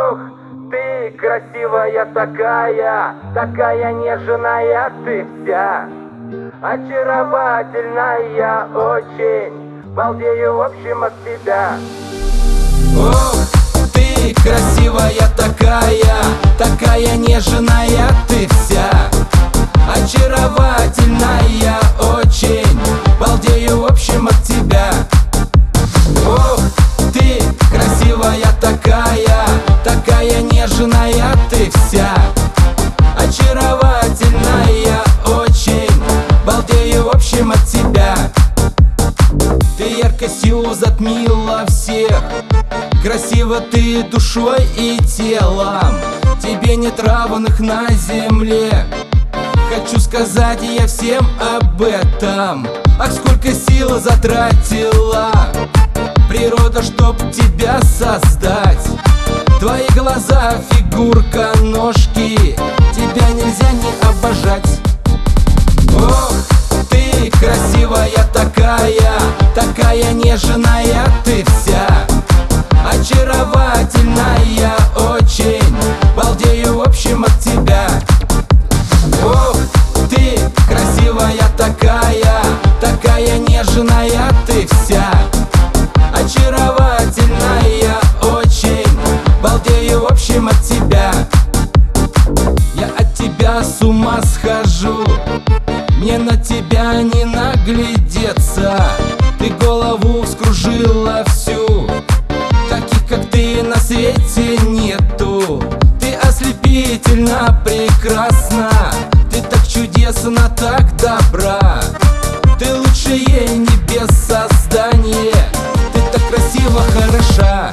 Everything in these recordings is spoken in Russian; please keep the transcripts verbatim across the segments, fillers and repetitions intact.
Ох, ты красивая такая, такая нежная ты вся, очаровательная очень, балдею в общем от тебя. Ох, ты красивая такая, такая нежная ты вся, очаровательная очень, балдею в общем от тебя. Ох, ты красивая такая, такая нежная ты вся, очаровательная очень, балдею в общем от тебя. Ты яркостью затмила всех, красива ты душой и телом, тебе нет равных на земле. Хочу сказать я всем об этом. Ах, сколько сил затратила природа, чтоб тебя создать. Твои глаза, фигурка, ножки, тебя нельзя не обожать. Ох, ты красивая такая, такая нежная ты вся, очаровательная очень, балдею в общем от тебя. Ох, ты красивая такая, такая нежная ты вся, очаровательная очень, балдею в общем от тебя. Я от тебя с ума схожу, мне на тебя не наглядеться. Ты голову вскружила всю, таких как ты на свете нету. Ты ослепительно прекрасна, ты так чудесно, так добра. Ты лучшее небес создание, ты так красиво хороша.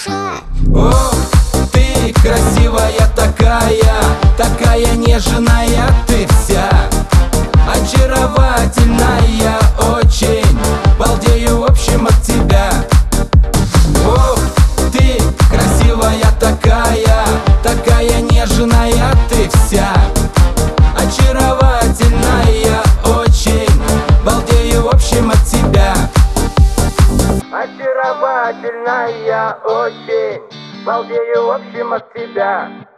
Ох, ты красивая такая, такая нежная ты вся, очаровательная очень, балдею в общем от тебя. Ох, ты красивая такая, такая нежная ты вся, очаровательная очень, балдею в общем от тебя. Очаровательная очень, балдею в общем от тебя.